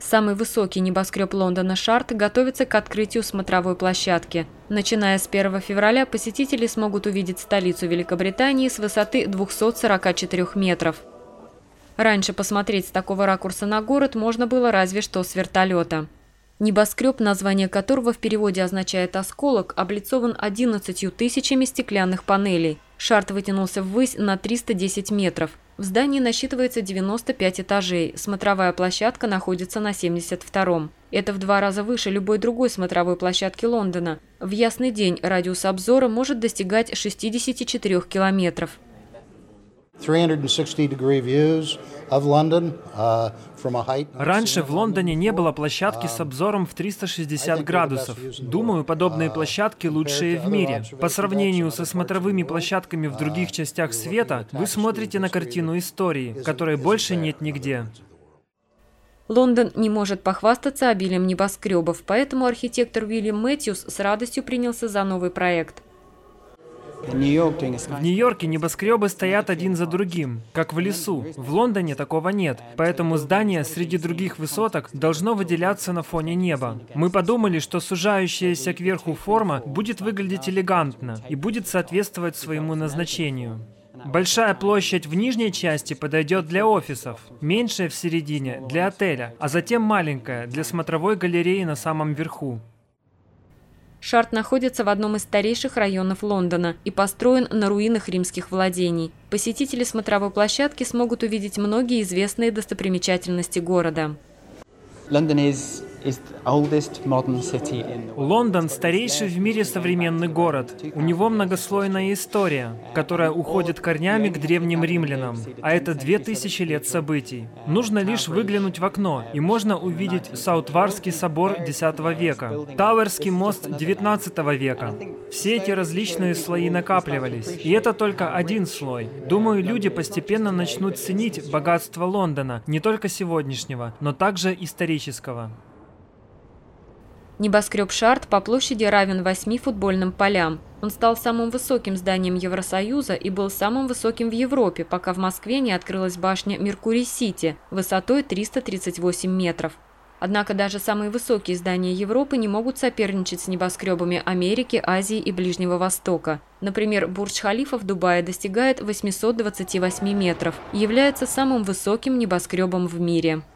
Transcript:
Самый высокий небоскреб Лондона Шарт готовится к открытию смотровой площадки. Начиная с 1 февраля посетители смогут увидеть столицу Великобритании с высоты 244 метров. Раньше посмотреть с такого ракурса на город можно было разве что с вертолета. Небоскреб, название которого в переводе означает «осколок», облицован 11 тысячами стеклянных панелей. Шарт вытянулся ввысь на 310 метров. В здании насчитывается 95 этажей. Смотровая площадка находится на 72-м. Это в 2 раза выше любой другой смотровой площадки Лондона. В ясный день радиус обзора может достигать 64 километров. 360-degree views of London from a height. Раньше в Лондоне не было площадки с обзором в 360 градусов. Думаю, подобные площадки лучшие в мире. По сравнению со смотровыми площадками в других частях света, вы смотрите на картину истории, которой больше нет нигде. Лондон не может похвастаться обилием небоскребов, поэтому архитектор Уильям Мэтьюс с радостью принялся за новый проект. В Нью-Йорке небоскребы стоят один за другим, как в лесу. В Лондоне такого нет, поэтому здание среди других высоток должно выделяться на фоне неба. Мы подумали, что сужающаяся кверху форма будет выглядеть элегантно и будет соответствовать своему назначению. Большая площадь в нижней части подойдет для офисов, меньшая в середине – для отеля, а затем маленькая – для смотровой галереи на самом верху. Шарт находится в одном из старейших районов Лондона и построен на руинах римских владений. Посетители смотровой площадки смогут увидеть многие известные достопримечательности города. Лондон – старейший в мире современный город. У него многослойная история, которая уходит корнями к древним римлянам, а это 2000 лет событий. Нужно лишь выглянуть в окно, и можно увидеть Саутварский собор X века, Тауэрский мост XIX века. Все эти различные слои накапливались, и это только один слой. Думаю, люди постепенно начнут ценить богатство Лондона, не только сегодняшнего, но также исторического. Небоскреб Шарт по площади равен 8 футбольным полям. Он стал самым высоким зданием Евросоюза и был самым высоким в Европе, пока в Москве не открылась башня Меркурий-Сити высотой 338 метров. Однако даже самые высокие здания Европы не могут соперничать с небоскребами Америки, Азии и Ближнего Востока. Например, Бурдж-Халифа в Дубае достигает 828 метров и является самым высоким небоскребом в мире.